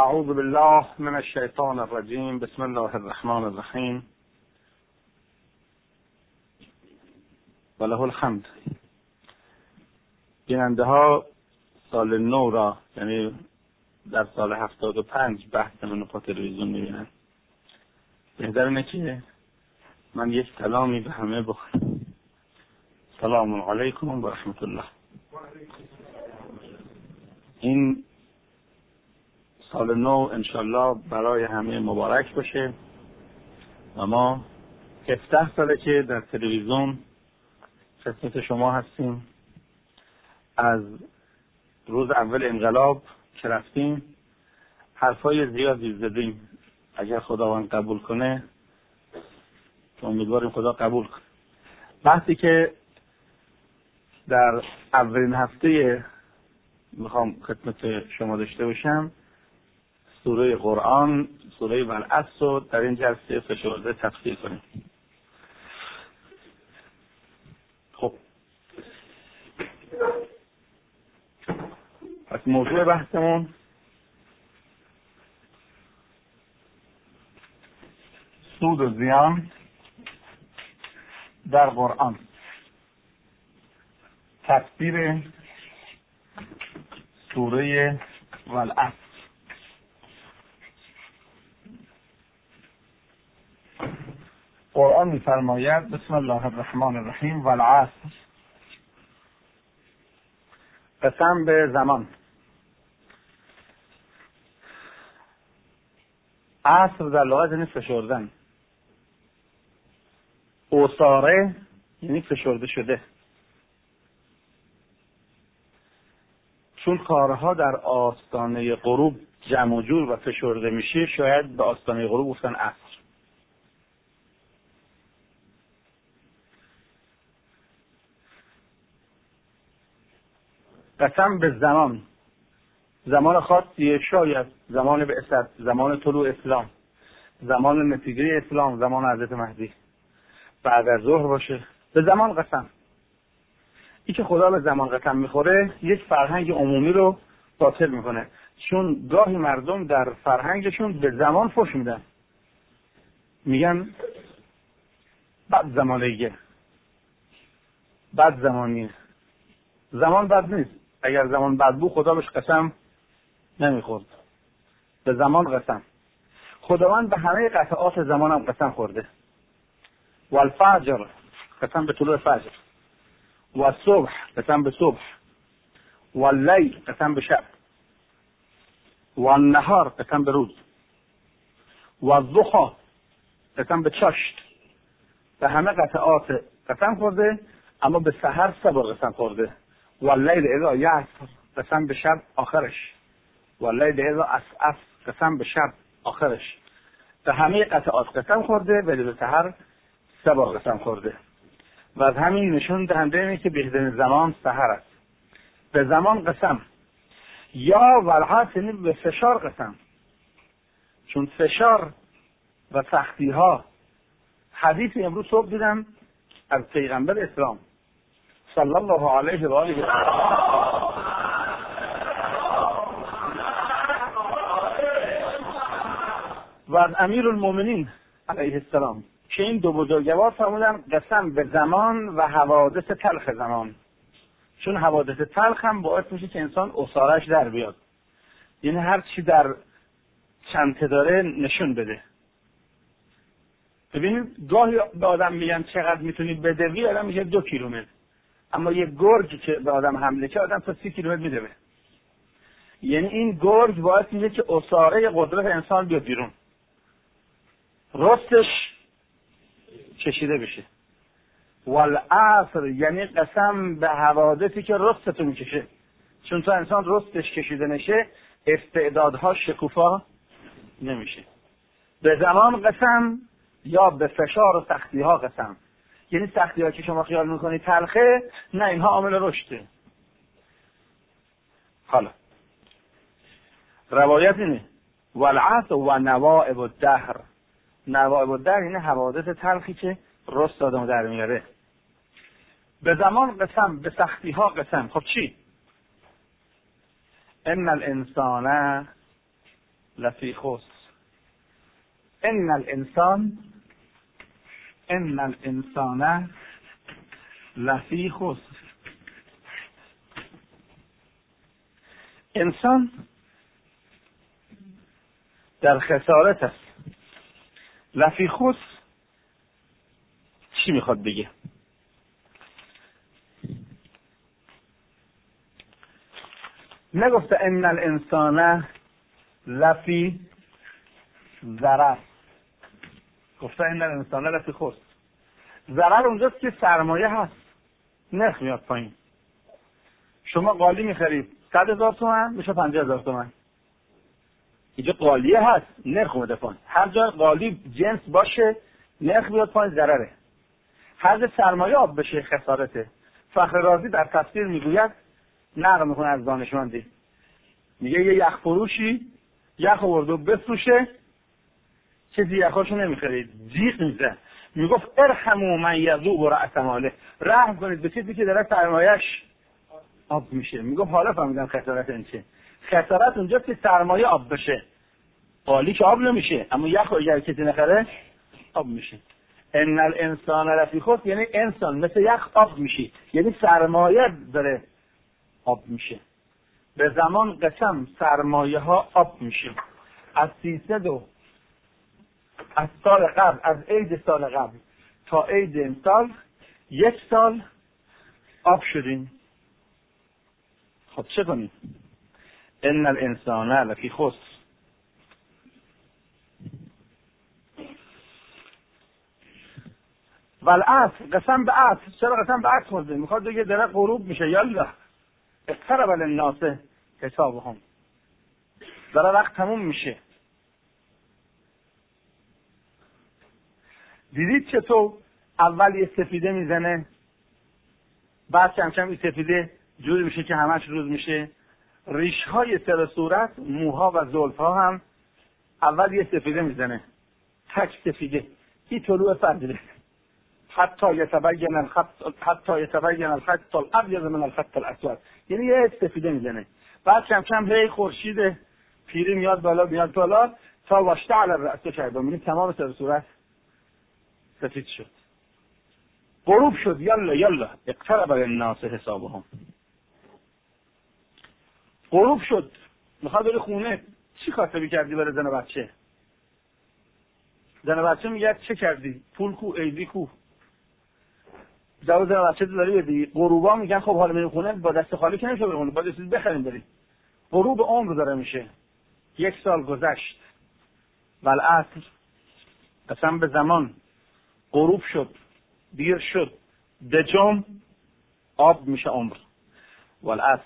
اعوذ بالله من الشیطان الرجیم. بسم الله الرحمن الرحیم. و له الحمد. بیننده ها سال نو را، یعنی در سال 75 بحثمون رو په تلویزیون میبینن. بهتر اینه که من یک کلامی به همه بکنم. سلام علیکم و رحمت الله. این سال نو انشالله برای همه مبارک باشه و ما 17 ساله که در تلویزیون خدمت شما هستیم. از روز اول انقلاب که رفتیم حرفای زیادی زدیم. اگر خداوند قبول کنه، امیدواریم خدا قبول کنه. بحثی که در اولین هفته میخوام خدمت شما داشته باشم، سوره قرآن، سوره والعصر رو در این جلسه فشرده تفسیر کنیم. خب پس موضوع بحثمون سود و زیان در قرآن، تفسیر سوره والعصر. قرآن می‌فرماید بسم الله الرحمن الرحیم والعصر، قسم به زمان. عصر در لغت یعنی فشردن. عصاره یعنی فشرده شده. چون کارها در آستانه غروب جمع و جور و فشرده میشه، شاید به آستانه غروب گفتن عصر. قسم به زمان، زمان خاصیه، شاید زمان بعثت، زمان طلوع اسلام، زمان نتیجه اسلام، زمان حضرت مهدی، بعد از ظهر باشه. به زمان قسم. این که خدا به زمان قسم میخوره یک فرهنگ عمومی رو باطل میکنه. چون گاهی مردم در فرهنگشون به زمان فحش میدن، میگن بد زمانیه، بد زمانیه. زمان بد نیست. اگر زمان بد بود خدا بهش قسم نمیخورد. به زمان قسم. خداوند به همه قطعات زمان هم قسم خورده. والفجر، قسم به طلوع فجر. والصبح، قسم به صبح. واللیل، قسم به شب. والنهار، قسم به روز. والضحی، قسم به چاشت. به همه قطعات قسم خورده، اما به سحر 3 بار قسم خورده. واللیل اذا یعصر، قسم به شب آخرش. واللیل اذا عسعس، قسم به شب آخرش. به همه قطعات قسم خورده، ولی به سحر 3 بار قسم خورده. و از همین نشون دهنده اینه که بهترین زمان سحر است. به زمان قسم. یا والعصر یعنی به فشار قسم. چون فشار و سختی ها، حدیث امروز صبح دیدم از پیغمبر اسلام صلی الله علیه و آله و از امیرالمومنین علیه السلام که این دو بزرگوار فرمودن قسم به زمان و حوادث تلخ زمان. چون حوادث تلخ هم باعث میشه که انسان عصارش در بیاد، یعنی هر چی در چنته داره نشون بده. ببینید گاهی به آدم میگن چقدر میتونی بدوی، آدم میگه 2 کیلومتر، اما یک گرگ که به آدم حمله که آدم تا 30 کیلومتر میدوه. یعنی این گرگ باعث میشه که عصاره قدرت انسان بیاد بیرون، رستش کشیده بشه. والعصر یعنی قسم به حوادثی که رستتو میکشه. چون تا انسان رستش کشیده نشه، استعدادها شکوفا نمیشه. به زمان قسم یا به فشار و سختی ها قسم. یعنی سختی ها که شما خیال میکنید تلخه، نه، اینها عامل رشده. حالا روایت اینه والعصر و نوائب الدهر. نوائب الدهر یعنی حوادث تلخی که رست آدم در میاره. به زمان قسم، به سختی ها قسم. خب چی؟ ان الانسان لفی خسر. ان الانسان لفی خسر. انسان در خسارت است. لفی خسر چی میخواد بگه؟ نگفته ان الانسان لفی ضرر، گفته ان الانسان لفی خسر. ضرر اونجاست که سرمایه هست، نرخ میاد پایین. شما قالی میخرید 100,000 تومان میشه 50,000 تومان. اینجا قالیه هست، نرخ اومده پایین. هر جا قالی جنس باشه نرخ بیاد پایین ضرره. هر جا سرمایه آب بشه خسارته. فخر رازی در تفسیر میگوید، نقل میکنه از دانشمندی، میگه یه یخ فروشی یخ آورده بفروشه، کسی یخاشو نمیخرید، جیغ میزد، میگفت ارحموا من یذوب رأس ماله، رحم کنید به کسی که داره سرمایه‌اش آب میشه. میگفت حالا فهمیدم خسارت این چه. خسارت اونجاست که سرمایه آب بشه. قالی که آب نمیشه، اما یخ اگر کسی نخره آب میشه. ان الانسان لفی خسر یعنی انسان مثل یخ آب میشه، یعنی سرمایه داره آب میشه. به زمان قسم سرمایه ها آب میشه. از 300 از سال قبل، از عید سال قبل تا عید امسال 1 سال آب شدیم. خب چه کنیم؟ ان الانسان لفی خسر. والعصر، قسم به عصر. چرا قسم به عصر خورده؟ میخواد دیگه داره غروب میشه. یالا اقترب للناس حسابهم، داره وقت تموم میشه. دیدید چطور اول یه سفیده میزنه، بعد کم کم این سفیده جوری میشه که همش روز میشه. ریشهای سر صورت، موها و زلفها هم اول یه سفیده میزنه، تک سفیده. این طلوع فجره. حتی یتبین الخط الابیض من الخط الاسود، یعنی یه سفیده میزنه. بعد کم کم هی خورشید پیری میاد بالا تا واشتعل الرأس کرد، میبینی تمام سر صورت سفید شد. غروب شد. یالا اقترب للناس حسابهم. غروب شد. میخواد بری خونه، چی کاسبی کردی برای زن بچه؟ زن بچه میگه چه کردی؟ پول کو، ایدی کو؟ جواب زن بچه تو داری بدی. غروبا میگن خب حالا میری خونه، با دست خالی که نمیشه بری خونه، باید چیزی بخریم بریم. غروب عمر داره میشه. 1 سال گذشت. والعصر، قسم به زمان. غروب شد، دیر شد، دجم آب میشه عمر. والعصر.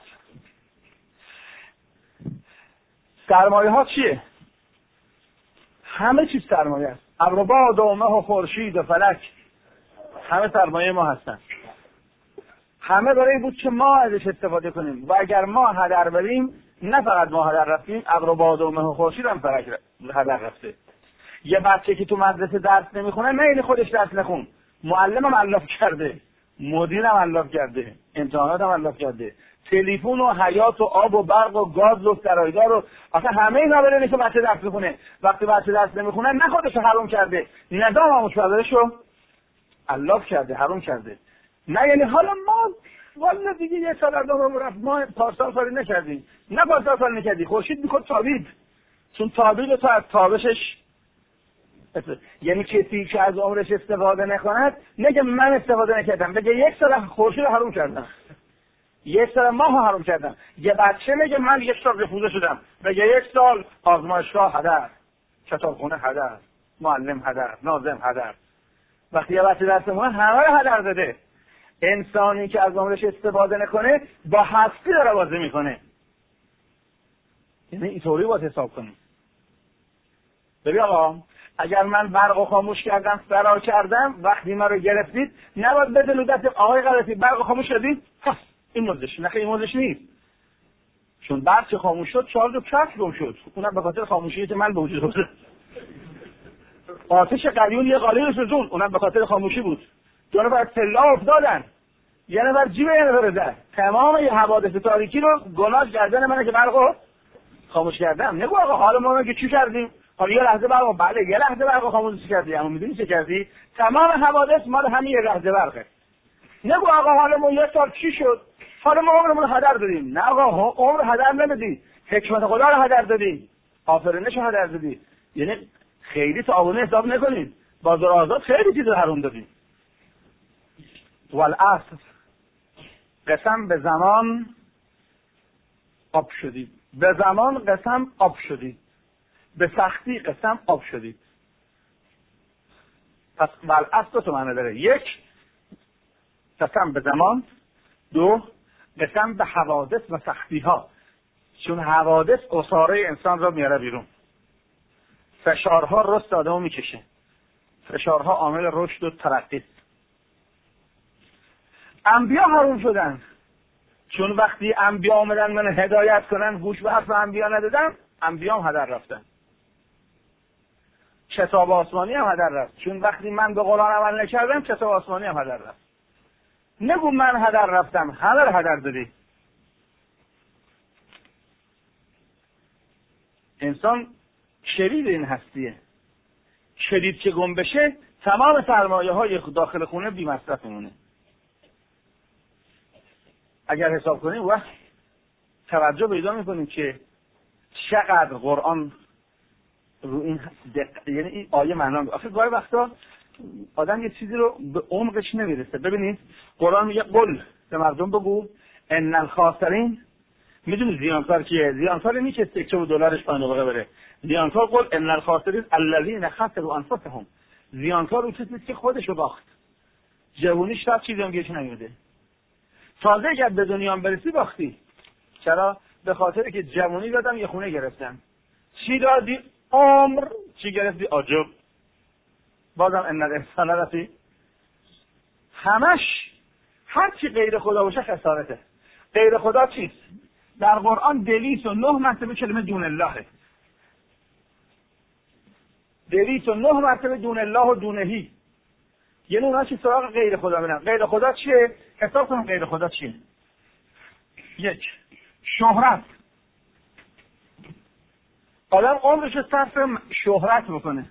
سرمایه ها چیه؟ همه چیز سرمایه است. ابر و باد و مه و خورشید و فلک، همه سرمایه ما هستن. همه برای بود که ما ازش استفاده کنیم. و اگر ما هدر بریم، نه فقط ما هدر رفتیم، ابر و باد و مه و خورشید هم فلک هدر رفته. یه بچه که تو مدرسه درس نمیخونه، نه این خودش درس نخون، معلمم الاف کرده، مدیرم الاف کرده، امتحاناتم الاف کرده، تلفن و حیات و آب و برق و گاز و سرایدار و اصلا همه اینا برای که بچه درس بخونه. وقتی بچه درس نمیخونه، نه خودش حرام کرده، نظام آموزش‌پرورشو الاف کرده، حرام کرده. نه یعنی حالا ما والا دیگه 1 سال ادامه رفت، ما پارسال کاری نکردیم. نه پارسال کاری نکردی، خورشید میخواد تابید، چون تابید تو از تابشش. یعنی کسی که از عمرش استفاده نکند، نگه من استفاده نکردم، بگه 1 سال خورشید رو حرام کردم، 1 سال ماه حرام کردم. یه بچه میگه من 1 سال رفوزه شدم، بگه 1 سال آزمایشگاه هدر، کتابخونه هدر، معلم هدر، ناظم هدر. وقتی یه بچه درس میخونه، همه رو هدر داده. انسانی که از عمرش استفاده نکنه، با هستی داره بازی میکنه. یعنی اینطوری باید حساب کنیم. ببین آقا، اگر من برق خاموش کردم، فرار کردم، وقتی من رو گرفتید، نباید بدلودت آقای غلطی برق خاموش کردید، این موزش. نه این موزش نیست. چون برق چه خاموش شد، شارژ و کف گم شد. اونم به خاطر خاموشی که من به وجود آورد. آتش قلیون یه قالی رو سوزون، اونم به خاطر خاموشی بود. 2 نفر تلا افتادن، یه نفر جیب یه نفر زد. تمام این حوادث تاریکی رو گناه گردن منه که برقو خاموش کردم. نگو آقا حالا ما که چی کردیم؟ حالا یه لحظه برق، بله یه لحظه برق خاموش کردی، اما میدونی چه کردی؟ تمام حوادث مال همین یه لحظه برقه. نگو آقا حالا ما یه سال چی شد؟ حالا ما عمرمون هدر دادیم. نه آقا عمر هدر نمیدی، حکمت خدا رو هدر دادی، آفرینش رو هدر دادی. یعنی خیلی تعاون حساب نکنید، بازار آزاد خیلی چیز حروم دادی. والعصر، قسم به زمان آب شدید، به زمان قسم آب شدید، به سختی قسم آب شدید. پس والعصر تو معنی داره: یک، قسم به زمان، دو، قسم به حوادث و سختی ها، چون حوادث عصاره انسان رو میاره بیرون، فشارها رشد آدمو میکشه، فشارها عامل رشد و ترقی است. انبیا حروم شدن، چون وقتی انبیا آمدن من هدایت کنن گوش به حرف انبیا ندادن، انبیا هم هدر رفتن. کتاب آسمانی هم هدر رفت، چون وقتی من به قرآن عمل نکردم کتاب آسمانی هم هدر رفت. نگو من هدر رفتم، همه رو هدر دادی. انسان شرید این هستیه، شرید که گم بشه تمام سرمایه های داخل خونه بی مصرف میمونه. اگر حساب کنیم وقت توجه پیدا میکنیم که چقدر قرآن رو این یعنی این آیه معنا میده. آخه گاهی وقتا آدم یه چیزی رو به عمقش نمیرسه. ببینید قرآن میگه قل، به مردم بگو ان الخاسرین. میدونی زیانکار کیه؟ زیانکار اینی که سکه و دلارش پایین بره. زیانکار قل ان الخاسرین الذین خسروا انفسهم. زیانکار اون کسی که خودشو باخت، جوونیش تا چیزی هم گیرش نمیده. تازه اگر به دنیا برسی باختی. چرا؟ به خاطر که جوونی دادم یه خونه گرفتم. چی دادی؟ عمر. چی گرفتی؟ عجب. بازم ان الانسان لفی. همش هر چی غیر خدا باشه خسارته. غیر خدا چیست؟ در قرآن 209 مرتبه کلمه دون الله. 209 مرتبه دون الله و دونهی. یعنی اونها چی سراغ غیر خدا میرن. غیر خدا چیه؟ حساب کنم غیر خدا چیه؟ یک، شهرت. آدم عمرش رو صرف شهرت بکنه،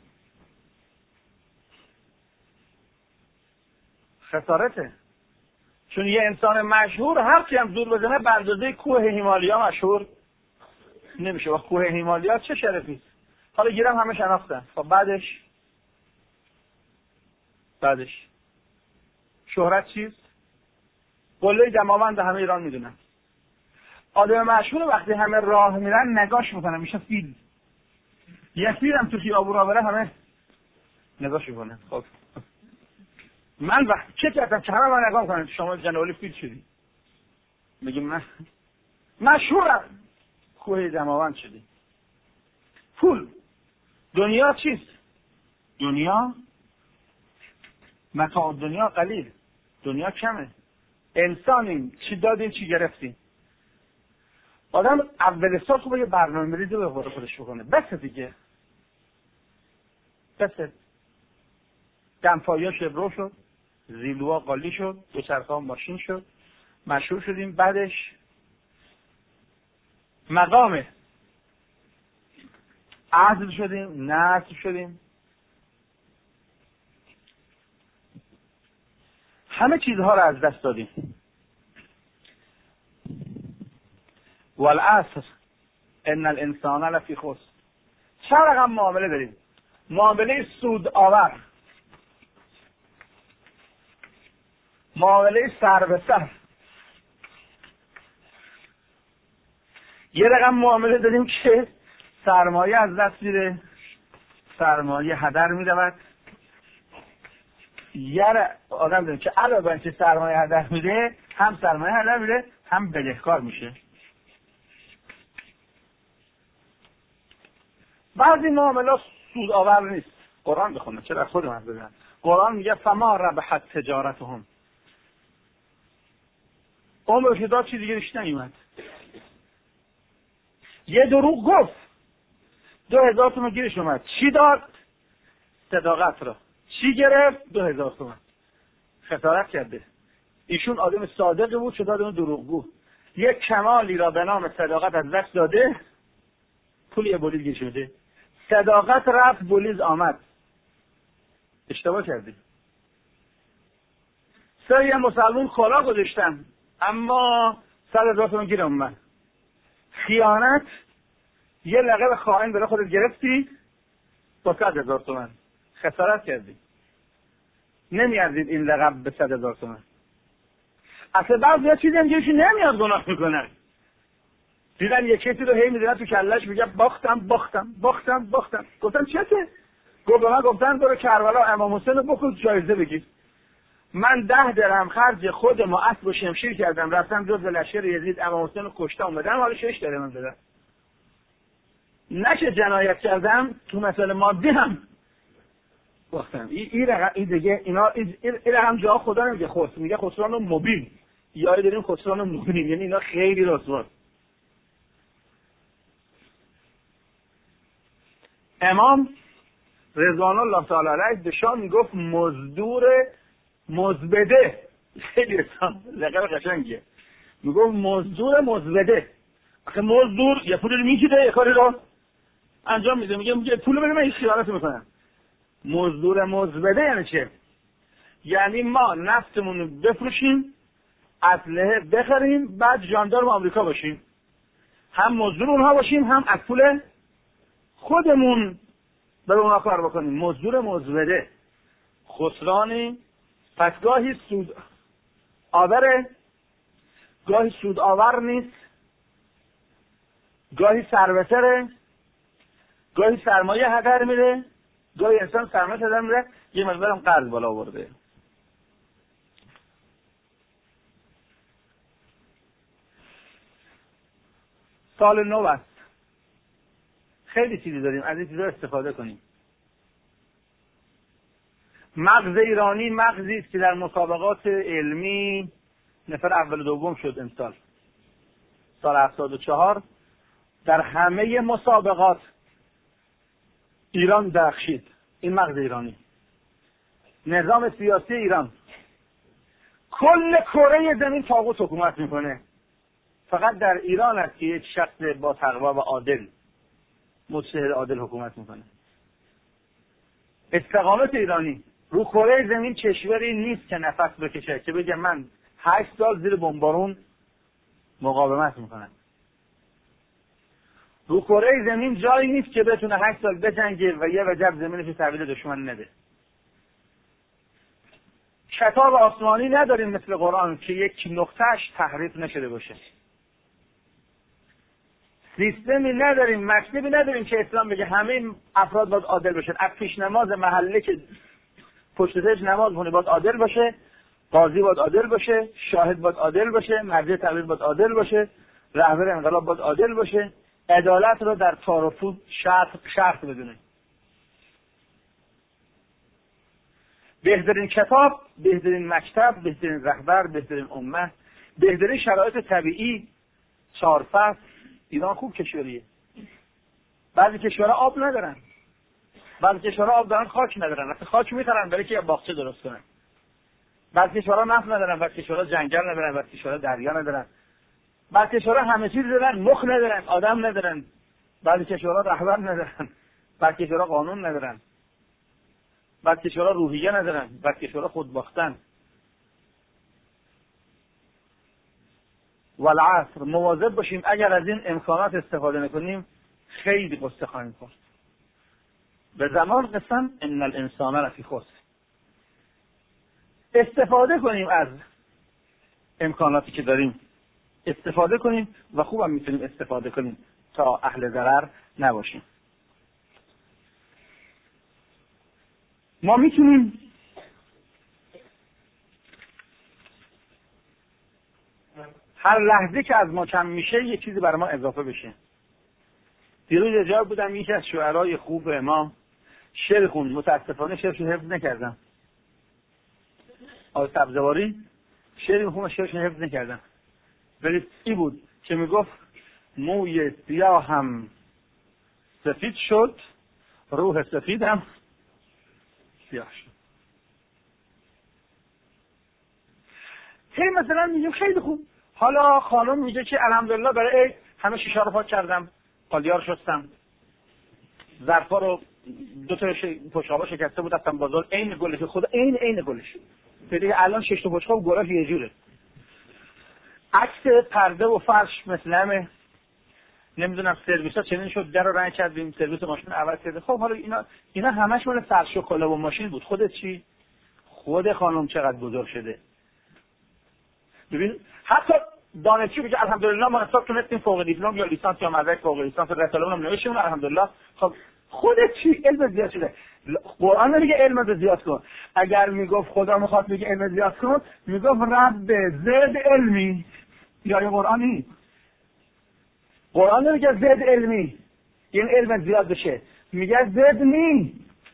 خسارته. چون یه انسان مشهور هر کی هم زور بزنه به اندازه کوه هیمالیا مشهور نمیشه. و کوه هیمالیا چه شرفی؟ حالا گیرم همه شناختن. خب بعدش شهرت چیست؟ قله دماوند همه ایران میدونن. آدم مشهور وقتی همه راه میرن نگاش میکنن میشه فیل. یه فیل هم تو خیابون را بره همه نگاش میکنن. خب من وقتی چه کردم که همه من نگاه میکنن شما جنوالی فیل شدی؟ میگم من مشهورم. کوه دماوند شدی. پول. دنیا چیست؟ دنیا متاع دنیا قلیل، دنیا کمه. انسانیم، چی دادیم چی گرفتیم. آدم اول سال خوبه یه برنامه ریزی به خودش بکنه. بس دیگه، بس. دمپایی ها شبرو شد، زیلوها قالی شد، دوچرخه‌ها ماشین شد، مشهور شدیم. بعدش مقامه، عزل شدیم، نسل شدیم، همه چیزها رو از دست دادیم. والعصر ان الانسان لفی خسر. چه رقم معامله داریم؟ معامله سود آور، معامله سر به سر. یه رقم معامله داریم که سرمایه از دست میره، سرمایه هدر میرود. یه آدم داریم که علاوه بر اینکه سرمایه هدر میره، هم سرمایه هدر میره هم بدهکار میشه. بعضی معاملات سود آور نیست. قرآن بخونه، چرا خود من بگم. قرآن میگه فما ربحت تجارتهم. عمرش داد چیزی دیگه ریش نیومد. یه دروغ گفت 2000 تومان گیرش اومد. چی داد؟ صداقت را. چی گرفت؟ 2000 تومان. خسارت کرده. ایشون آدم صادقی بود، شد آدم دروغگو. یک کمالی را به نام صداقت از دست داده، پول یه بولیز گیرش میده. صداقت رفت، بولیز آمد. اشتباه کردی. یه مسلمون کلا گذاشتن اما 100,000 تومان گیرم اومد. خیانت، یه لقب خائن برای خودت گرفتی با 100,000 تومان، خسارت کردی. نمیارزید این لقب به 100,000 تومان. اصلا بعضی چیزی هم جیشی نمیاد گناه میکنن. دیدن یک کسی رو هی میدونن تو کلش میگه باختم. گفتن چته؟ گفت به من گفتن برو کربلا امام حسین رو بکن جایزه بگیر. من 10 درهم خرج خودم و اسب و شمشیر کردم، رفتم جز لشکر یزید امام حسین رو کشتم اومدم، حالا 6 درهم بدم. نشه جنایت کردم تو مسئله مادی هم باختم. این دیگه اینا این هم جا خدا نمیگه، میگه خسران مبین، یا داریم خسران مبین، یعنی اینا خیلی رسواست. امام رضوان الله تعالی علیه به شاه میگفت مزدور مزبده. خیلی لقب قشنگیه. میگفت مزدور مزبده. آخه مزدور یه پولی رو میگیره، یه کاری رو انجام میده، میگه پولو بده من این خیانت میکنم. مزدور مزبده یعنی چه؟ یعنی ما نفتمون رو بفروشیم، اسلحه بخریم، بعد ژاندارم آمریکا باشیم، هم مزدور اونها باشیم هم از پول خودمون برای اونها کار بکنیم. مزدور مزبده، خسرانی. پس گاهی سود آوره، گاهی سود آور نیست، گاهی سروسره، گاهی سرمایه هدر میره، گاهی انسان سرمایه هدر میره، یه مقدارم قرض بالا آورده. سال نو است. خیلی چیزی داریم، از این چیزا استفاده کنیم. مغز ایرانی مغزی است که در مسابقات علمی نفر اول و دوم شد امسال. سال 74 در همه مسابقات ایران درخشید. این مغز ایرانی. نظام سیاسی ایران، کل کره زمین طاغوت حکومت میکنه. فقط در ایران است که یک شخص با تقوا و عادل، مجتهد عادل حکومت میکنه. استقامت ایرانی، رو کره زمین کشوری نیست که نفس بکشه که بگه من 8 سال زیر بمبارون مقاومت میکنم. رو کره زمین جایی نیست که بتونه 8 سال بجنگه و یه وجب زمینش تحویل دشمن نده. کتاب آسمانی نداریم مثل قرآن که یک نقطهش تحریف نشده باشه. سیستمی نداریم، مکتبی نداریم که اسلام بگه همه افراد باید عادل باشن. از پیش نماز محله که پشت سرش نماز کنه باید عادل باشه، قاضی باید عادل باشه، شاهد باید عادل باشه، مرجع تقلید باید عادل باشه، رهبر انقلاب باید عادل باشه. عدالت رو در تعارف شرط بدونه. بهترین کتاب، بهترین مکتب، بهترین رهبر، بهترین امه، بهترین شرایط طبیعی، 4 فصل. ایران خوب کشوریه. بعضی کشورها آب ندارن، بعضی کشورها آب دارن خاک ندارن، اصلا خاک میخرن برای که باغچه درست کنن. بعضی کشورها نفت ندارن، بعضی کشورها جنگل ندارن، بعضی کشورها دریا ندارن، بعضی کشورها همه چیز دارن مخ ندارن، آدم ندارن، بعضی کشورها رهبر ندارن، بعضی کشورها قانون ندارن، بعضی کشورها روحیه ندارن، بعضی کشورها خودباختن. والعصر، مواظب باشیم اگر از این امکانات استفاده نکنیم خیلی قصه خواهیم خورد. به زمان قسم ان الانسان لفی خسر. استفاده کنیم از امکاناتی که داریم، استفاده کنیم و خوبم میتونیم استفاده کنیم تا اهل ضرر نباشیم. ما میتونیم هر لحظه که از ما کم میشه یه چیزی برای ما اضافه بشه. دیروز جا بودم یکی از شعرهای خوب ما شعر خوند، متاسفانه شعرش رو حفظ نکردم. آقای سبزواری شعری خوند، شعرش رو حفظ نکردم. ولی این بود که میگفت موی سیاه هم سفید شد، روح سفید هم سیاه شد. مثلا میگیم خیلی خوب. حالا خانم میگه که الحمدلله برای همه شیشه رو پاک کردم، قالیار شستم، ظرفا رو دو تا بشقابا شکسته بود رفتم بازار، عین گلش خدا عین گلش. دیگه الان 6 تا بشقاب گلاش یه جوره. عکس پرده و فرش مثل همه، نمیدونم سرویسا چنین شد، در رو رنگ کردیم، سرویس ماشین عوض کرده. خب حالا اینا همش مال فرش و کلا و ماشین بود. خودت چی؟ خود خانم چقدر بزرگ شده. ببین حتی دانشجو میگه الحمدلله ما حساب تونستیم فوق دیپلم یا لیسانس یا مدرک فوق لیسانس رساله‌مون هم نوشتیم الحمدلله. خب خودت چی؟ علم زیاد شده. قرآن نمیگه علم زیاد کن. اگر میگفت خدا میخواد میگه علم زیاد کن، میگفت رب زد علمی. یا قرآن نیست. قرآن نمیگه زد علمی این علم زیاد بشه، میگه زدنی.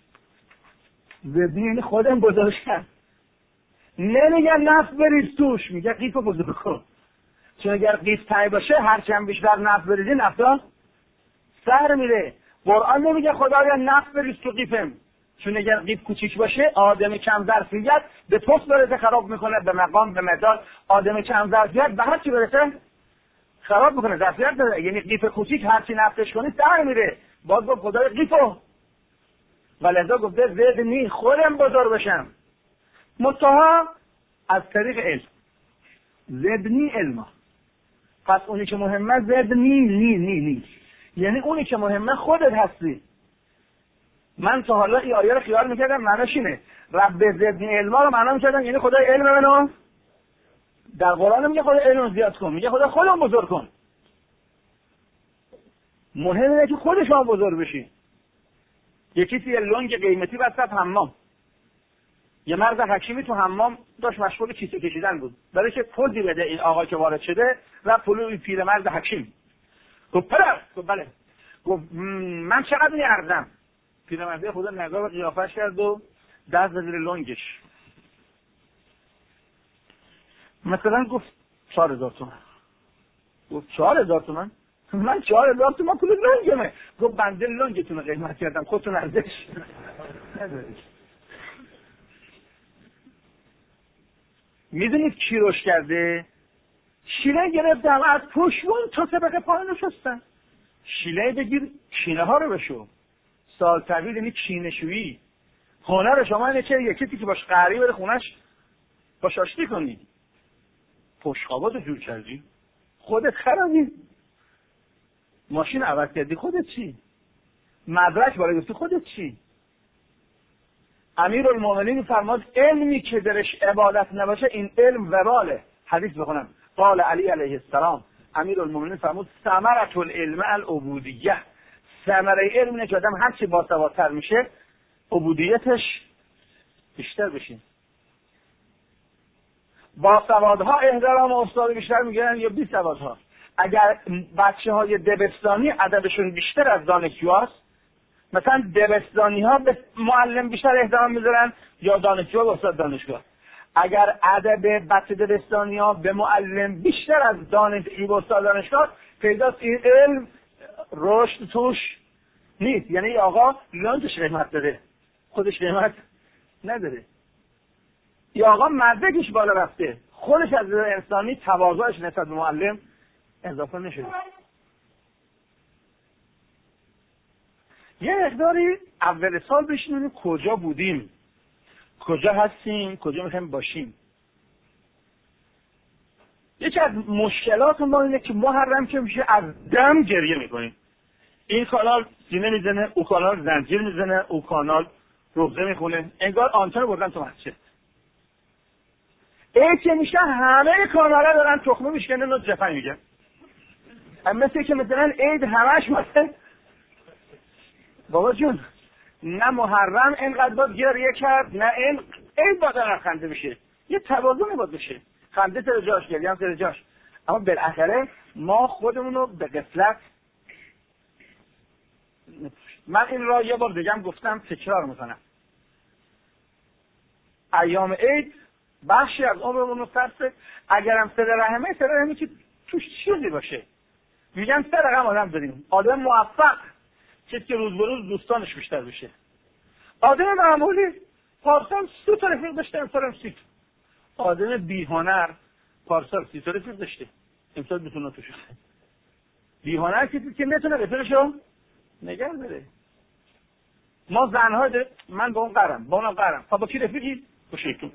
زدنی یعنی خودم بزرگ کن. نمیگه نفت بریز توش، میگه قیف بزرگ کن. چون اگر قیف تای باشه هرچند بیشتر نفت بریزی نفتا سر میره. قرآن نمیگه خدایا نفت بریز تو قیفم، چون اگر قیف کوچیک باشه آدم کم ظرفیت به پست برسه خراب میکنه، به مقام به مدال. آدم کم ظرفیت به هر چی برسه خراب میکنه، ظرفیت داره. یعنی قیف کوچیک هر چی نفتش کنی سر میره. باز گفت خدای قیفو، ولذا گفته زدنی خودم بزرگ بشم. منتها از طریق علم. زدنی علما. پس اونی که مهمه زدنی نی یعنی اونی که مهمه خودت هستی. من تا حالا این آیه رو خیال میکردم معناش اینه رب زدنی علما رو معنا میکردم یعنی خدای علم منو. در قرآن میگه خدای علم زیاد کن، میگه خدا خودم بزرگ کن. مهم اینه که خود شما بزرگ بشی. یکی یه لنگ قیمتی وسط حمام، یه مرد حکیمی تو حمام داشت مشغول کیسه کشیدن بود. برای که پوزی بده این آقا که وارد شده و پلوی پیرمرد حکیم. گفت پدر، گفت بله. گفت من چقدر میارزم؟ پیرمرد خدا نگاه به قیافش کرد و دست زیر لنگش. مثلا گفت 4000 تومان. گفت 4000 تومان؟ من 4000 تومان پول لنگمه. گفت بنده لنگتون رو قیمت کردم، خودتون ارزش ندارید. میدونید کی روش کرده؟ شیله گرفتم از پشمون تا طبقه پایین رو شستم. شیله بگیر کینه ها رو بشو. سال طویل یعنی کینه شویی. هنر شما اینه که یکی که باش قهری بره خونش باش آشتی کنی. پشخابات رو جور کردی، خودت خرابی. ماشین عوض کردی، خودت چی؟ مدرک بالا گرفتی، خودت چی؟ امیرالمومنین فرماد علمی که درش عبادت نباشه این علم وباله. حدیث بخونم. قال علی علیه السلام، امیرالمومنین فرمود ثمرة العلم العبودیه. ثمره علم اینه که آدم هر چی باسوادتر میشه عبودیتش بیشتر بشه. باسوادها احترام استاد بیشتر میگیرن یا بی سوادها؟ اگر بچه‌های دبستانی ادبشون بیشتر از دانشجوهاست، مثلا دبستانی ها به معلم بیشتر احترام میذارن یا دانشجو به استاد دانشگاه؟ اگر ادب بچه دبستانی ها به معلم بیشتر از دانشجو به استاد دانشگاه، پیداست این علم رشد توش نیست. یعنی آقا لانجش قیمت داره، خودش قیمت نداره. یا آقا مدرکش بالا رفته، خودش از انسانی تواضعش نسبت به معلم اضافه نشده. یه مقداری اول سال بشینیم کجا بودیم، کجا هستیم، کجا میخوایم باشیم. یکی از مشکلات ما اینه که محرم که میشه از دم گریه میکنیم. این کانال سینه میزنه، او کانال زنجیر میزنه، او کانال روزه میخونه، انگار آنتن بردن تو مسجد. که میشه همه کانالا دارن تخمه میشکنن و جفن میگن. مثل که مثلا عید همش مثلا بابا جون نه محرم اینقدر باید گریه کرد، نه این عید باید خنده بشه. یه توازن باید بشه، خنده سر جاش، گریه هم سر جاش. اما بالاخره ما خودمون رو به غفلت. من این را یه بار دیگه هم گفتم، تکرار میکنم. ایام عید بخشی از عمرمون رو صرف اگرم صله رحمی که توش چیزی باشه. میگن 3 رقم آدم داریم. آدم موفق کسی که روز به روز دوستانش بیشتر بشه. آدم معمولی پارسال 3 تا رفیق داشته، امسال 30 تا. آدم بی‌هنر پارسال 30 تا رفیق داشته، امسال بتونه توش. بی‌هنر کسی که نتونه رفیقشو نگه داره. ما زن‌ها من با اون قرم، با اونم قرم. با کی رفیقی؟ با شیطون.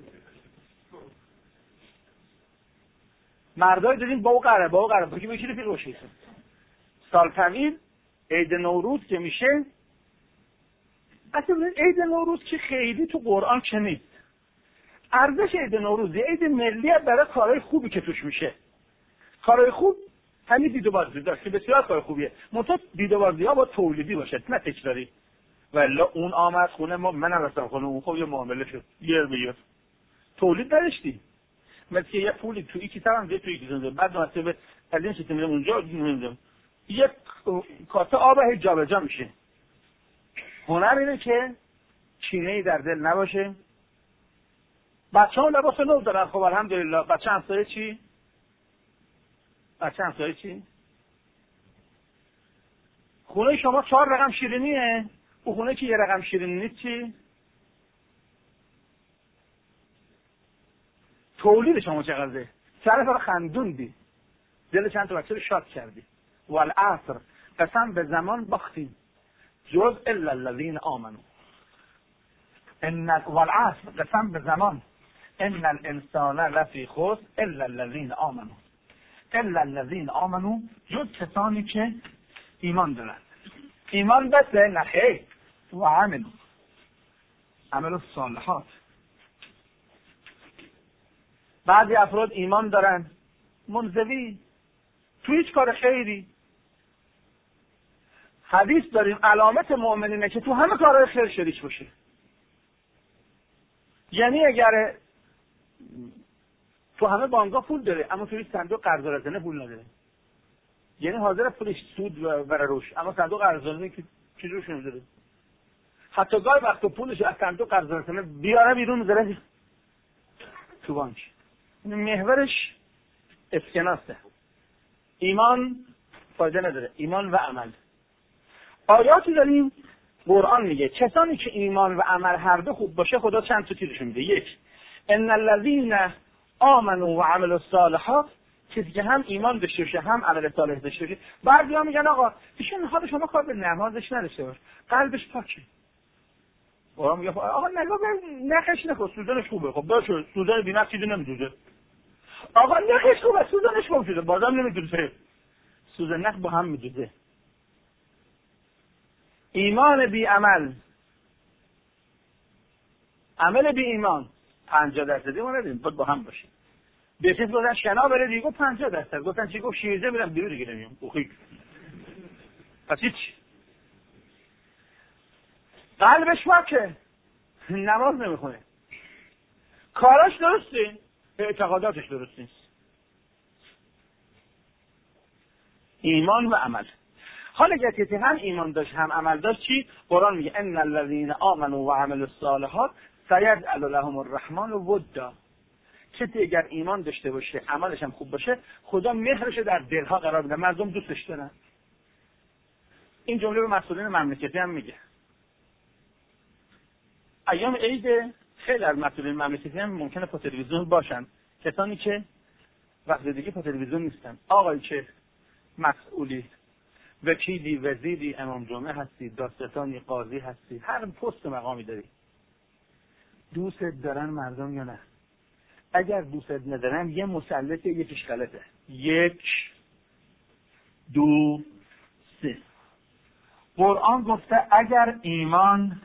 مردای داریم با اون قرم، با اون قرم. با کی رفیق؟ با شیطون. سال طویل عید نوروز که میشه، اصلا عید نوروز که خیلی تو قرآن چه نیست. ارزش عید نوروز یه عید ملی برای کارهای خوبی که توش میشه. کارهای خوب همین دید و بازی داشت که بسیار کار خوبیه. منتها دید و بازی ها با تولیدی باشه، نه تکراری. ولی اون آمد خونه ما، منم رفتم خونه اون، خب یه معامله شد یر به یر. تولید نداشتی. مثل یه پولی تو یکی طرف توی یکی زنده، بعد واسه از این چیزی میرم اونجا نمیدونم یک کاسه آب هی جابجا میشه. هنر اینه که کینه‌ای در دل نباشه. بچه‌ها لباس نو دارن، خب الحمدلله. بچه همسایه چی؟ خونه شما 4 رقم شیرینیه، اون خونه که یه رقم شیرینی نیست چی؟ تولید شما چقدره؟ طرف رو خندوندی، دل چند تا بچه رو شاد کردی. والعصر، قسم به زمان باختیم، جز الا الذین آمنوا. والعصر، قسم به زمان، ان الانسان لفی خسر الا الذین آمنوا. الا الذین آمنوا، جز کسانی که ایمان دارند. ایمان بسه؟ نه، و عمل الصالحات. بعضی افراد ایمان دارن منزوی تو هیچ کار خیری. حدیث داریم علامت مؤمنینه که تو همه کارهای خیر شریک باشه. یعنی اگر تو همه بانک‌ها پول داره اما توی صندوق قرض‌آوری پول نداره، یعنی حاضر پولش سود بره روش، اما صندوق قرض‌آوری که چجورش نمیذاره. حتی گاهی وقتا پولش از صندوق قرض‌آوری بیاره بیرون میذاره تو بانک. محورش اسکناسه. ایمان فایده نداره، ایمان و عمل. آیاتی داریم قرآن میگه کسانی که ایمان و عمل هر دو خوب باشه خدا چند تا چیزشون میده. یک، ان الذین آمنوا و عملوا الصالحات، کسی که هم ایمان داشته باشه هم عمل صالح داشته باشه. بعضیا میگن آقا ایشون حال شما کار به نمازش نداشته باشه، قلبش پاکه. قرآن میگه آقا نگاه نخش نکن، سوزنش خوبه. خب باشه، سوزن بی‌نقص چیزی نمیدوزه. آقا نخش خوبه، سوزنش خوبه، بازم نمیدوزه. سوزن نخ با هم میدوزه. ایمان بی عمل، عمل بی ایمان 50% ما ندیم، باید با هم باشیم. به کسی گفتن شنا بره دیگه 50%، گفتن چی گفت شیرجه میرم بیرون دیگه نمیام. اوخی پس هیچ. قلبش واکه، نماز نمیخونه، کاراش درسته، اعتقاداتش درست نیست. ایمان و عمل. حالا اگر کسی هم ایمان داشت هم عمل داشت چی؟ قرآن میگه ان الذین آمنوا و عملوا الصالحات سیجعل لهم الرحمن ودا. کسی اگر ایمان داشته باشه عملش هم خوب باشه خدا مهرش در دلها قرار میده، مردم دوستش دارن. این جمله به مسئولین مملکتی هم میگه. ایام عید خیلی از مسئولین مملکتی هم ممکنه پا تلویزیون باشن، کسانی که وقت دیگه پا تلویزیون نیستن. آقایی که مسئولی، وکیلی، وزیری، امام جمعه هستی، دادستانی، قاضی هستی، هر پست مقامی داری، دوست دارن مردم یا نه؟ اگر دوست ندارن یه مثلث یکیش غلطه. 1 2 3. قرآن گفته اگر ایمان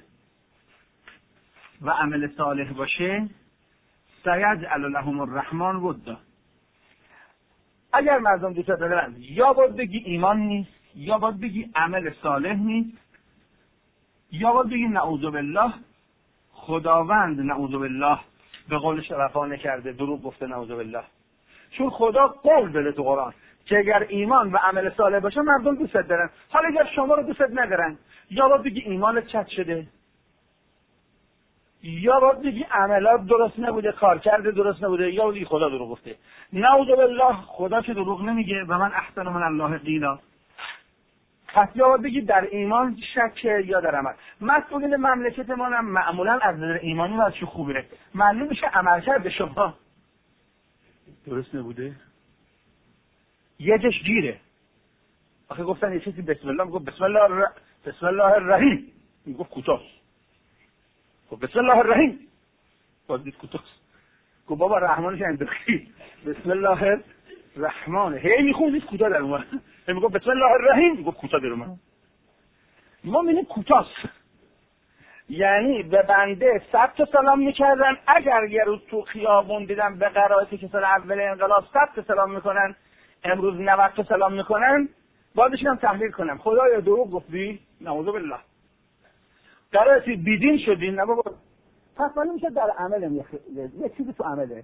و عمل صالح باشه سیجعل لهم الرحمن ودا. اگر مردم دوست دارن یا باید بگی ایمان نیست، یا باید بگی عمل صالح نیست، یا باید بگی نعوذ بالله خداوند نعوذ بالله به قول شرفا نکرده، دروغ گفته نعوذ بالله. چون خدا قول داده تو قرآن که اگر ایمان و عمل صالح باشه مردم دوست دارن. حالا اگر شما رو دوست ندارن یا باید بگی ایمانت چت شده، یا باید بگی عملات درست نبوده، کار کرده درست نبوده، یا بگی خدا دروغ گفته. نعوذ بالله خدا که دروغ نمیگه و من احسن من الله قیلا. پس یا باید بگی در ایمان شک یا در عمل. مسئولین مملکت ما هم معمولا از نظر ایمانی و چه خوبه معلوم میشه عملکرد شما درست نبوده، یه جش گیره. آخه گفتن یه چیزی بسم الله، میگفت بسم الله الرحیم، میگفت کوتاه. گفت بسم الله الرحیم. باز دید کوتاه. گفت بابا رحمانش انداختی. بسم الله الرحمن. هی میخوند کوتاه در اومد. هی میگفت بسم الله الرحیم، گفت کوتاه در اومد. ما میبینیم کوتاه. یعنی به بنده 100 تا سلام میکردن، اگر یه روز تو خیابون دیدم به قرائتی که سال اول انقلاب 100 تا سلام میکنن، امروز 90 تا سلام میکنن، بعدش هم تحلیل کنم خدایا دروغ گفتی؟ نعوذ بالله. قرائتی بیدین شدین؟ نه بابا. پس ولی میشه در عمل یه چیزی تو عمله،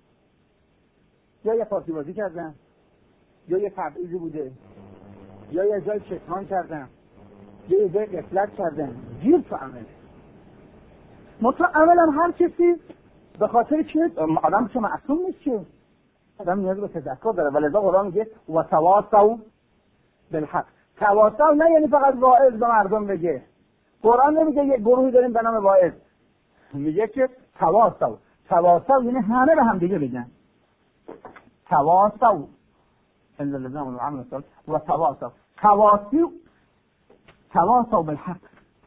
یا یه پارتی بازی کردن، یا یه تبعیضی بوده، یا یه جای شیطان کردن، یا یه جای غفلت کردن، گیر تو عمله. مطلق عمل هم هر کسی به خاطر چیه؟ آدم چه معصوم نیست که آدم نیاز به تذکر داره. ولذا قرآن میگه و تواصوا بالحق. تواصوا نه یعنی فقط واعظ به مردم بگه. قرآن نمیگه یک گروهی داریم به نام واعظ، میگه که تواصوا. تواصوا یعنی همه به هم دیگه بگن. تواصوا الا الذين امنوا وعملوا الصالحات و تواصوا بالحق.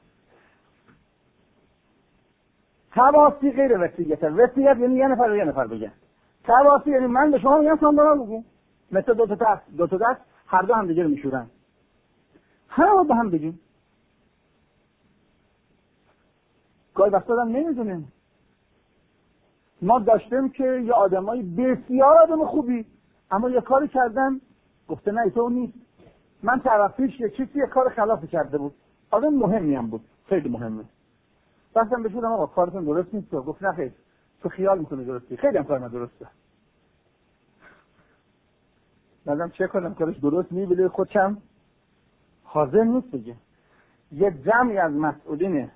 تواصی غیر وصیت. وصیت یعنی یه نفر بگه. تواصی یعنی من به شما میگم شما به من بگو. مثل دو تا دست هر دو هم دیگه رو میشورن. همه با هم بگیم. گاهی وقتا آدم نمیدونه. ما داشتیم که یه آدمای بسیار آدم خوبی، اما یه کاری کردن گفته نه تو نیست. من طرفیش یه چیزی یه کار خلافی کرده بود. آدم مهمی هم بود، خیلی مهمه. بسم بهش گفتم آقا کارتون درست نیست. گفت نه خیر، تو خیال میکنی درسته. خیلی هم کار من درسته. بعدم چه کنم کارش درست میبینه خودشم حاضر نیست بگه. یه جمعی از مسئولین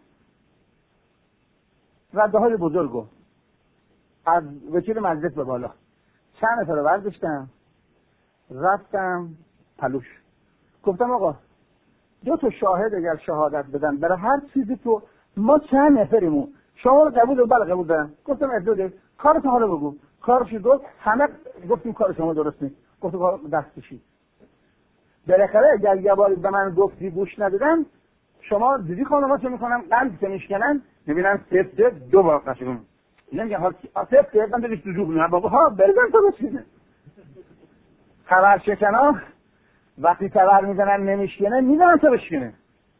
رده های بزرگو از وکیل مجلس به بالا چند نفر رو برداشتم رفتم پلوش. گفتم آقا 2 تا شاهد اگر شهادت بدن برای هر چیزی تو ما چند نفریمون شما رو قبول دارم؟ بله قبول دارم. گفتم ادوده کارت حالا بگو. کارش گفت همه گفتیم کار شما درست نیست. گفت کار دست کشید. بالاخره اگر یه بار به من گفتی گوش ندادم، شما دیدی خانم‌ها چه میکنن؟ قند که میشکنن میبینن سفته 2 بار قشنگ نمیگن ها سفته من دیدی تو جوب نه بابا ها برزن تو بچینه. خبر شکنا وقتی تبر میزنن نمیشکنه میزنن تا بشکنه.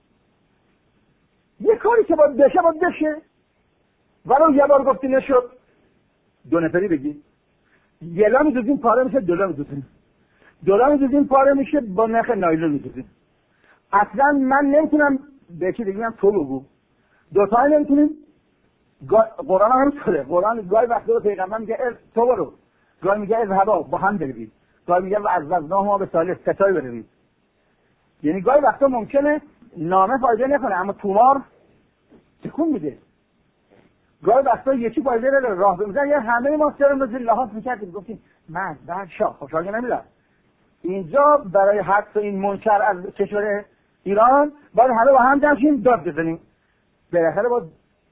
یه کاری که باید بشه ولو یه بار گفتی نشد 2 نفری بگی یه لا میدوزیم پاره میشه 2 لا میدوزیم 2 لا میدوزیم پاره میشه با نخ نایلون میدوزیم. اصلا من نمیتونم به چی بگم تو بگو 2 تا نمیتونیم. قرآن هم شده. قرآن گاهی وقتا پیغمبر میگه تو برو، گاهی میگه اذهبا با هم برید، گاهی میگه وعززناهما بثالث 3 تایی برید. یعنی گاهی وقتا ممکنه نامه فایده نکنه اما تومار تکون میده. گاهی وقتا یکی فایده نداره راه بمیزن. یه همه ما سرم رو زیر لحاظ میکردیم گفتیم من بعد شاه خوشحال نمیدم. اینجا برای حدس این منکر از کشور ایران باید همه با هم جمع شیم داد بزنیم. بالاخره باید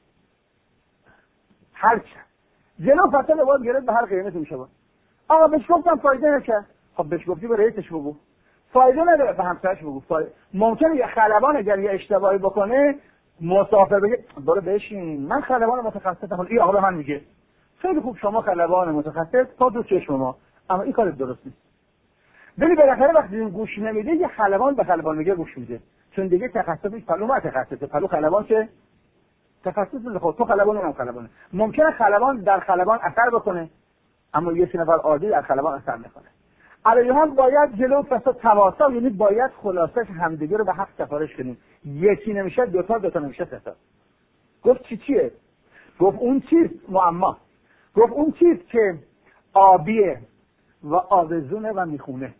هر چه جلو فتل باید گرفت به هر قیمت میشه باید. آقا بهش گفتم فایده نکرد. خب بهش گفتی به رئیسش بگو. فایده نداره به همسرش بگو. ممکنه یه خلبان اگر یه اشتباهی بکنه مسافر بگه برو بشین من خلبان متخصصم. این آقا به من میگه خیلی خوب شما خلبان متخصص تا تو چشم ما، اما این کار درست نیست. ولی بالاخره وقتی این گوش نمیده یه خلبان به خلبان میگه گوش میده، چون دیگه تخصصش پلو متخصصه. پلو خلبان چه تخصص خود تو خلبان اونم خلبانه. ممکنه خلبان در خلبان اثر بکنه اما یه نفر عادی در خلبان اثر نکنه. علیه هم باید جلو فساد تواصل، یعنی باید خلاصش همدیگه رو به حق سفارش کنیم. یکی نمیشه 2 تا نمیشه 3 تا. گفت چیه؟ گفت اون چیز معما. گفت اون چیز که آبیه و آویزونه و میخونه.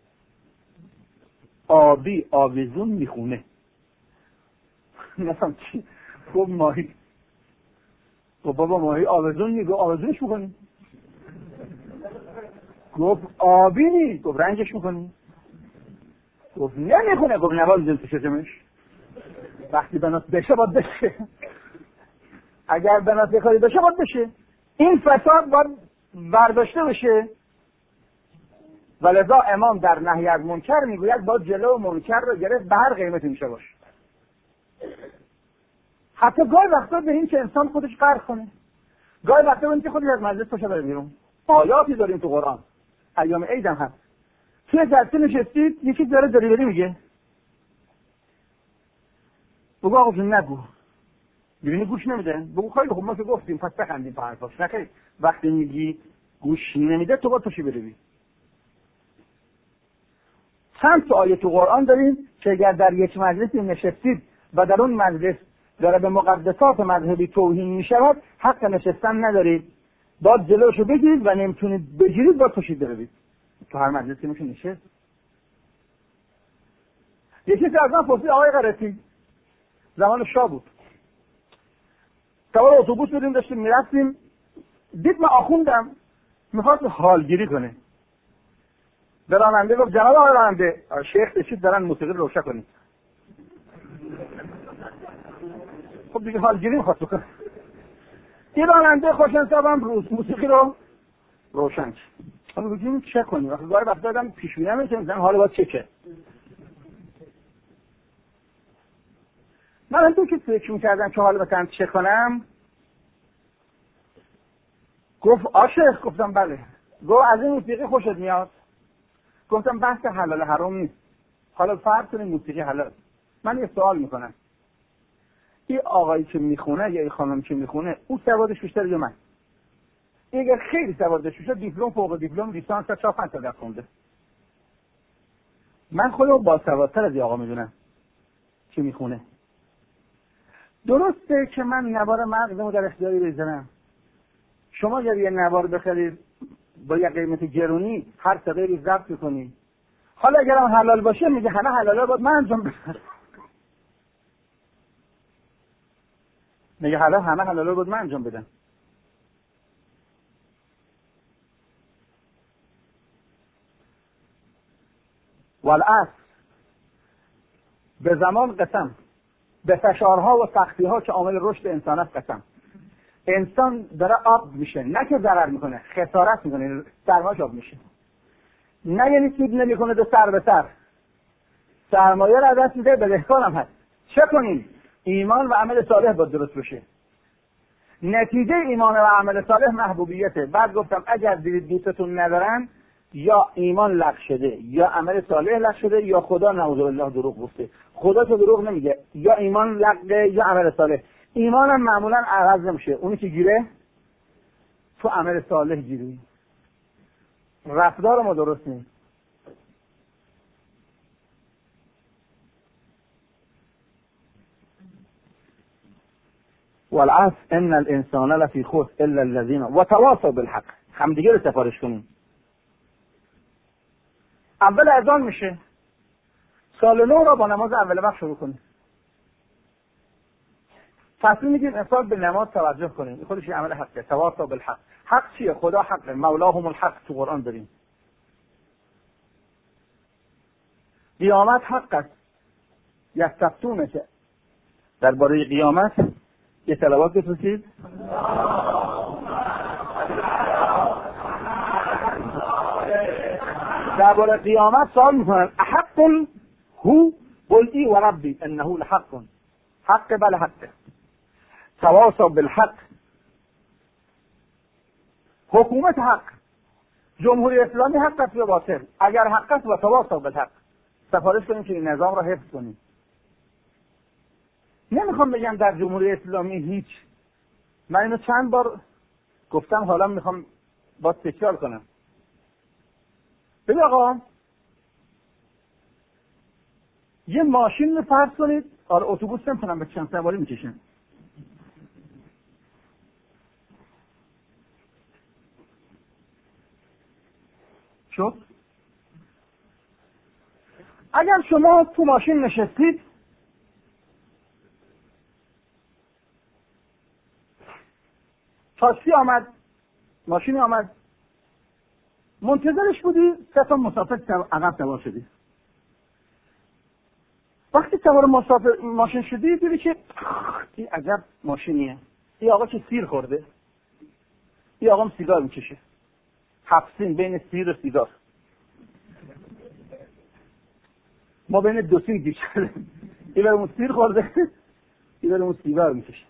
آبی آویزون میخونه. مثلا چی؟ گفت ماهی. گفت بابا ماهی آویزون میگه آویزونش میکنی؟ گفت آبی نی. گفت رنگش میکنی؟ گفت نمیخونه. گفت نباید دل تشتمش. وقتی بناس بشه باید بشه. اگر بناس یه کاری بشه باید بشه. این فساد باید برداشته بشه. ولذا امام در نهی از منکر میگوید باید جلو منکر رو گرفت به هر قیمتی میشه باشه. حتی گاهی وقتا به این که انسان خودش غرق کنه، گاهی وقتا به این که خودش از مجلس باشه بره بیرون. آیاتی داریم تو قرآن، ایام عید هم هست، توی جلسه نشستید یکی داره دریوری میگه، بگو آقا جون نگو، ببینی گوش نمیده، بگو خیلی خب ما که گفتیم پس بخندیم په حرفاش. نخیر، وقتی میگی گوش نمیده تو باید پاشی بروی. چند تا آیه تو قرآن داریم که اگر در یک مجلسی نشستید و در اون مجلس داره به مقدسات مذهبی توهین میشود، حق نشستن ندارید، باید جلوشو بگیرید و نمیتونید بگیرید باید پاشید بروید. تو هر مجلسی میشه نشست. یکی که از من پرسید آقای قرطی، زمان شاه بود، سوار اتوبوس بودیم داشتیم میرفتیم، دید من آخوندم میخواست حالگیری کنه، به راننده گفت جناب آقای راننده شیخ بشید دارن موسیقی روشن کنید. خب دیگه حالگیری میخواست بکنه. این راننده خوش انصابم موسیقی رو روشن کرد. حالا بگیم چه کنیم؟ وقتی گاهی وقتا آدم پیش‌بینی نمی‌کنه، حالا باید چه؟ من تو که فکر می‌کردم که حالا مثلا چه کنم، گفت عاشق، گفتم بله. گفت از این موسیقی خوشت میاد؟ گفتم بحث حلال حرام نیست. حالا فرض کنیم موسیقی حلال. من یه سوال میکنم، این آقایی که میخونه یا این خانم که میخونه او سوادش بیشتر یا من؟ اگر خیلی سوادش بیشتر، دیپلم فوق دیپلم لیسانس تا 4-5 تا درس خونده، من خودم با سوادتر از این آقا میدونم که میخونه. درسته که من نوار مغزمو در اختیاری بذارم. شما اگر یه نوار بخرید با یه قیمت گرونی هر دقیقه ضبط کنید، حالا اگرم حلال باشه میگه همه حلاله باید من انجام بدم. میگه حالا همه حلاله باید من انجام بدم. والعصر، به زمان قسم، به فشارها و سختی‌ها که عامل رشد انسان است قسم. انسان داره آب میشه، نه که ضرر میکنه، خسارت میکنه، سرمایه‌اش آب میشه. نه یعنی سود نمیکنه دو سر به سر، سرمایه رو از دست میده، بدهکار هم هست. چه کنیم؟ ایمان و عمل صالح باید درست بشه. نتیجه ایمان و عمل صالح محبوبیته. بعد گفتم اگر دیدید دوستتون ندارن، یا ایمان لغو شده یا عمل صالح لغو شده یا خدا نعوذ بالله دروغ گفته. خدا که دروغ نمیگه، یا ایمان لغو یا عمل صالح. ایمان هم معمولا عوض نمیشه، اونی که گیره تو عمل صالح گیری. رفتار ما درست نیست. والعصر ان الانسان لفی خسر الا الذين وتواصوا بالحق. همدیگه رو سفارش کنیم. اول اذان میشه، سال نو رو با نماز اول وقت شروع کنیم. تصمیم میگیم امسال به نماز توجه کنیم. این خودش یه عمل حقه. تواصوا بالحق. حق چیه؟ خدا حقه، مولاهم الحق تو قرآن داریم. قیامت حق است. یستفتونک. درباره قیامت یه صلوات بفرستید. درباره قیامت سوال میکنن احق هو؟ قل و ربی انه لحق. حق بله حقه. تواصوا بالحق. حکومت حق، جمهوری اسلامی حق است یا باطل؟ اگر حق است و تواصوا بالحق، سفارش کنیم که این نظام را حفظ کنیم. نمیخوام بگم در جمهوری اسلامی هیچ، من اینو چند بار گفتم، حالا میخوام با تکرار کنم. ببین آقا، یه ماشین رو فرض کنید، آره اتوبوس نمیتونم به چند سواری میکشن. شد؟ اگر شما تو ماشین نشستید، تاکسی آمد، ماشین آمد، منتظرش بودی، 3 تا مسافر عقب سوار شدی. وقتی سوار ماشین شدی دیدی که این عجب ماشینیه، این آقا که سیر خورده، این آقا هم سیگار میکشه، حفظین بین سیر و سیگار، ما بین دو سیر گیر شده، این برمون سیر خورده، این داره اون سیگار میکشه.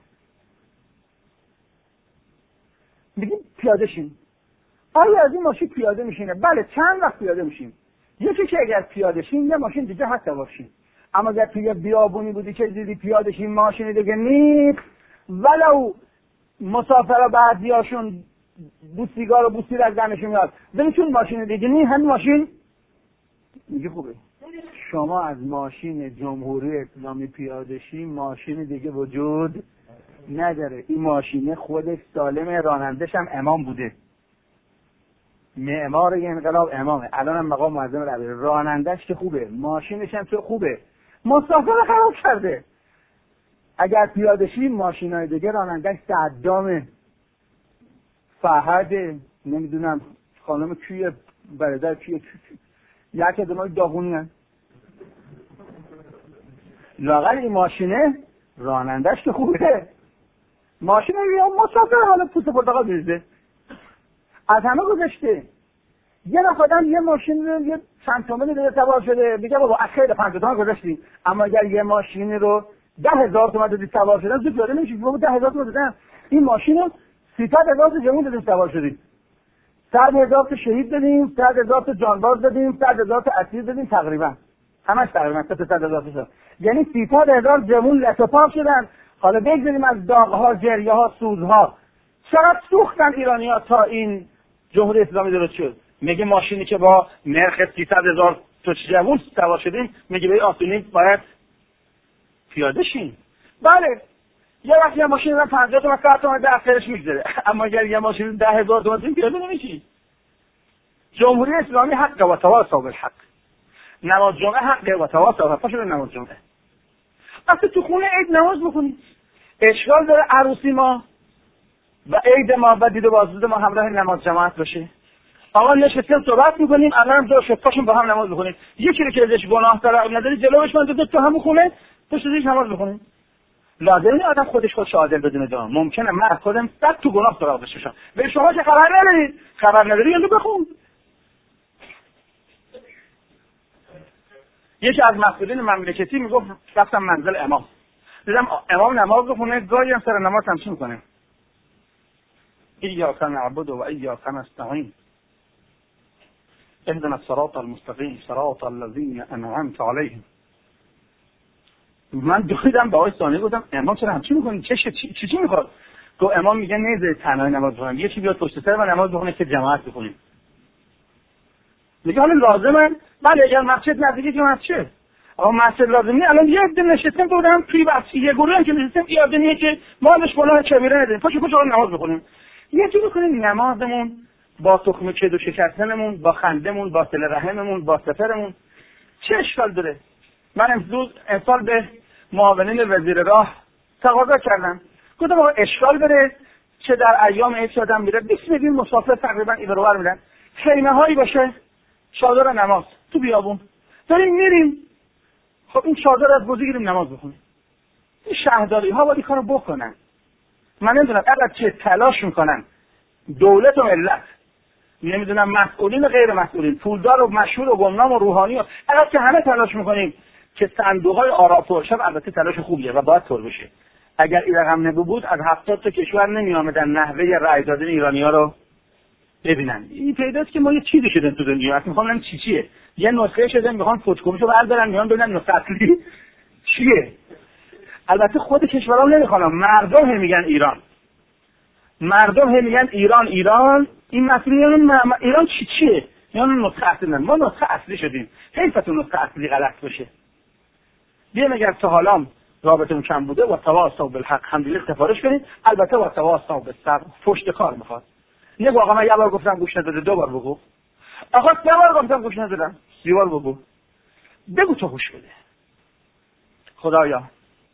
میگیم پیاده شیم. آیا از این ماشین پیاده میشینه؟ بله، چند وقت پیاده میشیم. یکی که اگر پیاده شیم یه ماشین دیگه هست سوار شیم. اما اگر توی بیابونی بودی که دیدی پیاده شیم ماشین دیگه نیست، ولو مسافرها بعضیاشون بو سیگار و بو سیر از دمشون میاد، ولی چون ماشین دیگه نیست همین ماشین میگه خوبه. شما از ماشین جمهوری اسلامی پیاده شیم ماشین دیگه وجود نداره. این ماشین خودش سالمه، رانندش هم امام بوده، معمار انقلاب امامه، الان هم مقام معظم رهبری، رانندش که خوبه، ماشینش هم که خوبه، مسافر خراب کرده. اگر پیاده شیم ماشینای دیگه رانندش صدامه، فهد، نمیدونم خانم کیه، برادر کیه، یک ادمای داغونی هست. لاغر این ماشینه رانندش که خوبه، ماشینه یا مسافر حالا پوست پرتقال بریزه. از همه گذشته یه نفر یه ماشین رو یه چند تومن دیگه سوار شده، میگه بابا اخیر 50 تومن گذاشتیم. اما اگر یه ماشین رو 10,000 تومن دادی سوار شدن زود پیاده نمیشی. بابا 10,000 تومن دادن، این ماشین رو 300,000 تا جمعون دادیم سوار شدیم، 100,000 تا شهید دادیم، 100,000 تا جانباز دادیم، 100,000 تا اسیر دادیم، تقریبا همش تقریبا 100,000 تا، یعنی 300,000 جمعون لطفاف شدن. حالا بگذاریم از داغ‌ها، جریه‌ها، سوزها، چقدر سوختن ایرانی‌ها تا این جمهوری اسلامی درست شد. میگه ماشینی که با نرخ 300,000 تا جوون سوار شدیم، میگه به آسونی باید پیاده شیم. بله، یه وقت یه ماشین رو 50 تومن 100 تومن در آخرش میگذره، اما اگر یه ماشین 10,000 تومن پیاده نمیشی. جمهوری اسلامی حق و تواصی بالحق، نماز جمعه حق و تواصی بالحق، نماز جمعه. وقتی تو خونه عید نماز بخونید، اشکال داره عروسی ما و عید ما و دید و بازدید ما همراه نماز جماعت باشه؟ آقا نشستیم صحبت میکنیم، الان دو شفتاشون با هم نماز بخونیم، یکی رو که ازش گناه داره نداری جلوش من تو همون خونه پشت ازش نماز بخونیم. لازم نیست آدم خودش عادل بدونه جان. ممکنه من خودم 100 تو گناه سراغ بشم، به شما که خبر ندارید، خبر نداری یعنی بخون. یکی از مسئولین مملکتی میگفت رفتم منزل امام، دیدم امام نماز بخونه، گاهی هم سر نماز تمثیل کنه، ایاک نعبد و ایاک نستعین اهدنا الصراط المستقیم صراط الذین انعمت علیهم. من دویدم به آقای ثانی گفتم امام چرا همچین میکنی؟ چی میخواد؟ گفت امام میگه نیزه تنهایی نماز بخونم، یکی بیاد پشت سر من نماز بخونه که جماعت بخونیم. میگه حالا لازمه؟ بله اگر مسجد نزدیکی که مسجد، اما مسجد لازمی الان یه عده نشستیم بودم توی بحثی یه گروه هم که نشستیم یه عده نیه که ما ازش گناه کبیره نداریم، پاشو نماز بخونیم. یه جوری کنیم نمازمون با تخم کدو شکستنمون، با خندمون، با صله رحممون، با سفرمون چه اشکال داره؟ من امسال به معاونین وزیر راه تقاضا کردم، گفتم آقا اشکال داره که در ایام عید آدم میره 20 میلیون مسافر تقریبا این رو بر میرن، خیمه هایی باشه، چادر نماز تو بیابون داریم میریم، خب این چادر از بازی گیریم نماز بخونیم. این شهرداری ها باید این کارو بکنن. من نمیدونم اگر چه تلاش میکنن دولت و ملت، نمیدونم مسئولین و غیر مسئولین، پولدار و مشهور و گمنام و روحانی و اگر که همه تلاش میکنیم که صندوق‌های آرا پر شد، البته تلاش خوبیه و باید طور بشه. اگر این رقم نبود از 70 تا کشور نمیآمدن نحوه رأی دادن ایرانی‌ها رو ببینن. این پیداست که ما یه چیزی شدیم تو دنیا، اصلا میخوام ببینم چیه. یه نسخه شده میخوان فتوکپیشو بردارن میان ببینن نسخه اصلی چیه. البته خود کشورها نمیخوان، مردم هم میگن ایران. مردم هم میگن ایران. این مسئولین ایران چیه؟ یعنی نسخه اصلی نه. ما نسخه اصلی شدیم. حیفتون نسخه اصلی غلط باشه. بیایم اگر تا حالا رابطمون کم بوده و تواصل بالحق همدیگه سفارش کنید. البته و تواصل بالصبر پشت کار میخواد. نه آقا من یه بار گفتم گوش نداده، 2 بار بگو. آقا 3 بار گفتم گوش ندادم، 3 بار بگو. بگو تو گوش بده. خدایا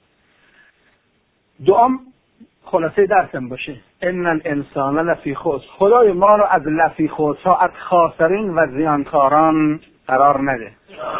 دعام خلاصه درسم باشه. ان الانسان لفی خسر. خدای ما رو از لفی خسر، از خاسرین و زیانکاران قرار نده.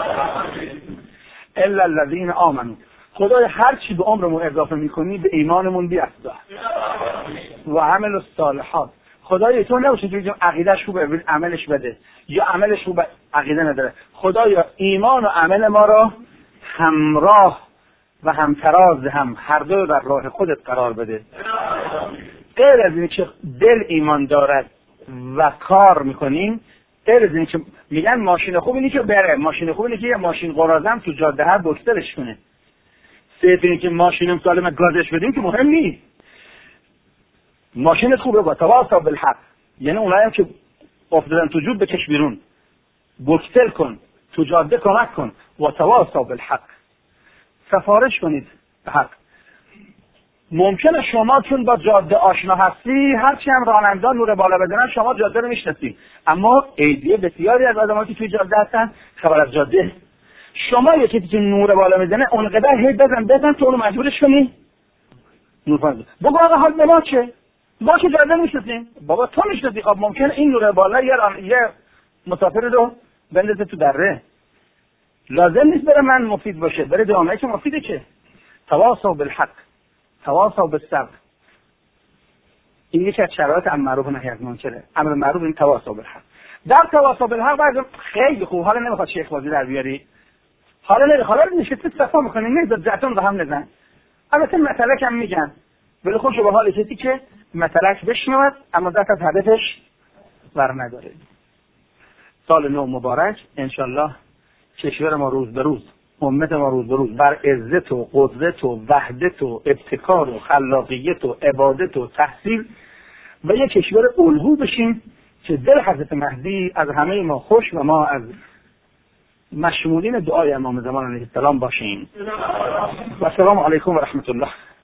الا الذين آمنوا. خدای هر چی به عمرمون اضافه میکنی به ایمانمون بیافزا. و عمل الصالحات. خدای تو نباشه که عقیده‌اش خوبه عملش بده، یا عملش خوبه عقیده نداره. خدایا ایمان و عمل ما رو همراه و همتراز هم هر دو در راه خودت قرار بده. غیر از این که دل ایمان دارد و کار میکنیم، غیر از این که میگن ماشین خوب اینی که بره، ماشین خوب اینی که یه ماشین قرازم تو جاده ها بکسلش کنه. صرف اینی که ماشینم سالم گازش بدیم که مهم نیست. ماشینت خوبه با تواصل بالحق، یعنی اونایی که افتادن تو جوب بکش بیرون، بکسل کن، تو جاده کمک کن و تواصل بالحق، سفارش کنید به حق. ممکنه شما چون با جاده آشنا هستی هرچی هم راننده نور بالا بزنن شما جاده رو میشناسی، اما ایدی بسیاری از آدمایی که توی جاده هستن خبر از جاده. شما یکی که نور بالا میزنه اونقدر هی بزن تو رو مجبورش کنی نور بالا بگو آقا حال به ما چه؟ ما که جاده میشناسیم. بابا تو میشناسی. خب ممکنه این نور بالا یه مسافر رو بندازه تو دره، لازم نیست بره من مفید باشه، بره جامعه که مفیده. که تواصل بالحق، تواصل بالصبر، این یکی از شرایط امر معروف و نهی از منکره. امر معروف این تواصل بالحق. در تواصل بالحق بعضی خیلی خوب، حالا نمیخواد شیخ بازی در بیاری، حالا نشسته صفا میکنه نمیذار جهتون رو هم نزن. البته مطلق هم میگن ولی خوش به حال کسی که مطلق بشنود اما ذات از هدفش ور نداره. سال نو مبارک. انشالله کشور ما روز به روز، امت ما روز به روز بر عزت و قدرت و وحدت و ابتکار و خلاقیت و عبادت و تحصیل و یک کشور الگو بشیم که دل حضرت مهدی از همه ما خوش و ما از مشمولین دعای امام زمان علیه السلام باشیم. و السلام علیکم و رحمت الله.